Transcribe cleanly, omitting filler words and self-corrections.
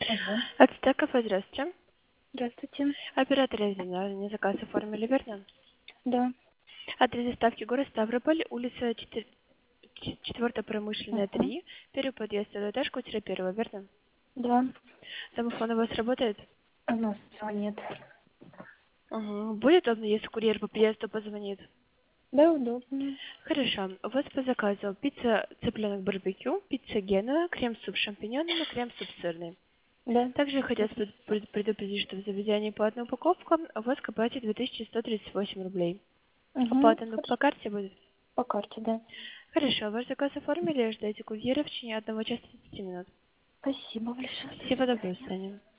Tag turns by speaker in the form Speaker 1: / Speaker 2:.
Speaker 1: Ага.
Speaker 2: Ацтека, здравствуйте.
Speaker 1: Здравствуйте.
Speaker 2: Оператор мне заказ оформили, верно?
Speaker 1: Да.
Speaker 2: Адрес доставки город Ставрополь, улица 4 промышленная,
Speaker 1: Ага.
Speaker 2: 3, первый подъезд, второй этаж, квартира 1, верно?
Speaker 1: Да.
Speaker 2: Домофон у вас работает?
Speaker 1: У нас всего нет.
Speaker 2: Угу. Будет удобно, если курьер по приезду позвонит?
Speaker 1: Да, удобно.
Speaker 2: Хорошо. У вас по заказу пицца цыпленок барбекю, пицца гена, крем-суп с шампиньонами, крем-суп сырный.
Speaker 1: Да.
Speaker 2: Также хотелось предупредить, что в заведении по одной упаковке у вас к оплате 2138 рублей.
Speaker 1: Угу.
Speaker 2: Оплата по карте будет?
Speaker 1: По карте, да.
Speaker 2: Хорошо, ваш заказ оформили, ждайте курьера в течение 1 часа 30 минут.
Speaker 1: Спасибо большое. До
Speaker 2: Всего доброго, до
Speaker 1: свидания.
Speaker 2: свидания.